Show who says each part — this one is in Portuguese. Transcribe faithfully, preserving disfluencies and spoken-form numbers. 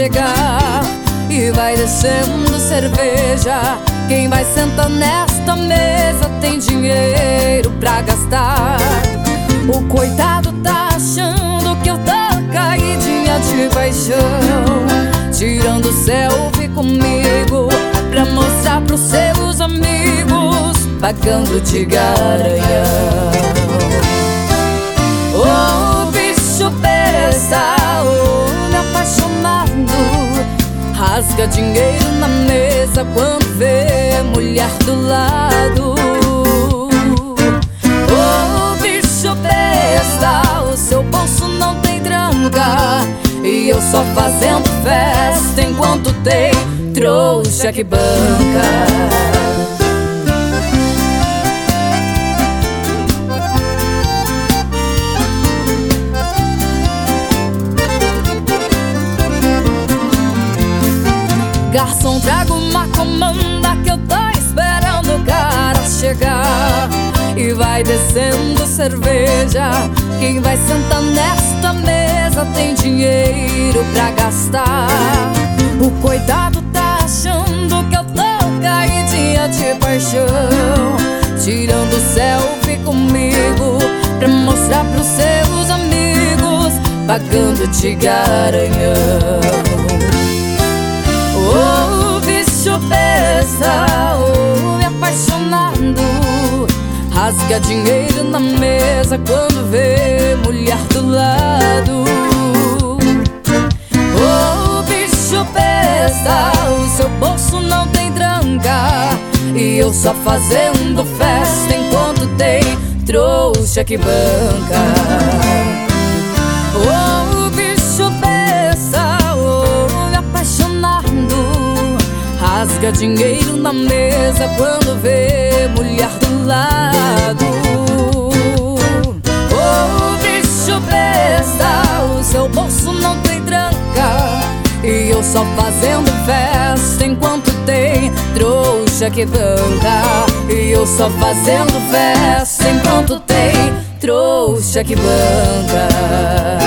Speaker 1: chegar e vai descendo cerveja. Quem vai sentar nesta mesa tem dinheiro pra gastar. O coitado tá achando que eu tô caidinha de paixão, tirando selfie comigo pra mostrar pros seus amigos, pagando de garanhão. Oh, bicho besta, oh, me apaixonado, rasga dinheiro na mesa quando vê mulher do lado. Oh, bicho besta, o seu bolso não tem tranca e eu só fazendo festa enquanto tem trouxa que banca. Garçom, traga uma comanda que eu tô esperando o cara chegar e vai descendo cerveja. Quem vai sentar nesta mesa tem dinheiro pra gastar. O coitado tá achando que eu tô caidinha de paixão, tirando selfie comigo pra mostrar pros seus amigos, pagando de garanhão. Oh, bicho besta, oh, me apaixonado, rasga dinheiro na mesa quando vê mulher do lado. Oh, bicho besta, o seu bolso não tem tranca e eu só fazendo festa enquanto tem trouxa que banca. Oh, bicho besta, oh, me apaixonado, rasga dinheiro na mesa quando vê mulher do lado. Oh, bicho besta, o seu bolso não tem tranca e eu só fazendo festa enquanto tem trouxa que banca. E eu só fazendo festa enquanto tem trouxa que banca.